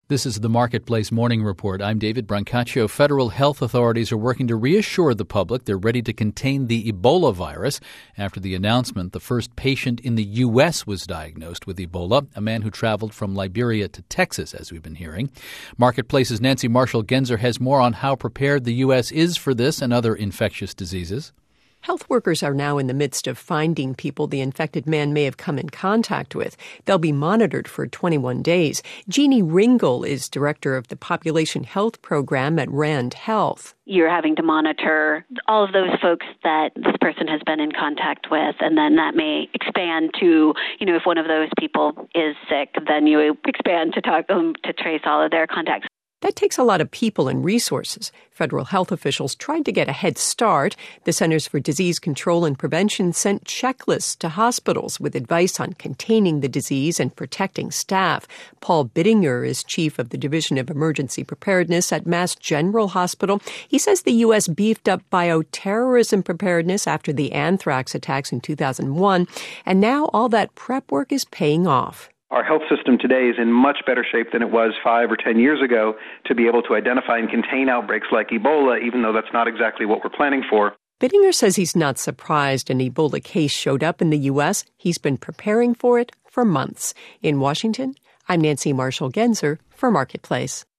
This is the Marketplace Morning Report. I'm David Brancaccio. Federal health authorities are working to reassure the public they're ready to contain the Ebola virus after the announcement the first patient in the U.S. was diagnosed with Ebola, a man who traveled from Liberia to Texas, as we've been hearing. Marketplace's Nancy Marshall-Genzer has more on how prepared the U.S. is for this and other infectious diseases. Health workers are now in the midst of finding people the infected man may have come in contact with. They'll be monitored for 21 days. Jeannie Ringel is director of the Population Health Program at RAND Health. You're having to monitor all of those folks that this person has been in contact with, and then that may expand to, if one of those people is sick, then you expand to trace all of their contacts. That takes a lot of people and resources. Federal health officials tried to get a head start. The Centers for Disease Control and Prevention sent checklists to hospitals with advice on containing the disease and protecting staff. Paul Bittinger is chief of the Division of Emergency Preparedness at Mass General Hospital. He says the U.S. beefed up bioterrorism preparedness after the anthrax attacks in 2001, and now all that prep work is paying off. Our health system today is in much better shape than it was 5 or 10 years ago to be able to identify and contain outbreaks like Ebola, even though that's not exactly what we're planning for. Bittinger says he's not surprised an Ebola case showed up in the U.S. He's been preparing for it for months. In Washington, I'm Nancy Marshall-Genzer for Marketplace.